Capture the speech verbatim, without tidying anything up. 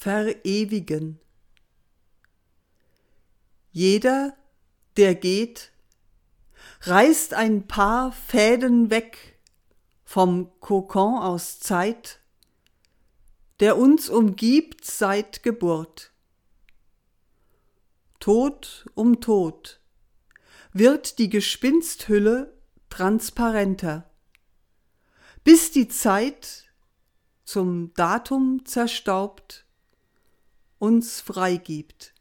verewigen. Jeder, der geht, reißt ein paar Fäden weg vom Kokon aus Zeit, der uns umgibt seit Geburt. Tod um Tod wird die Gespinsthülle transparenter, bis die Zeit, zum Datum zerstaubt, uns freigibt.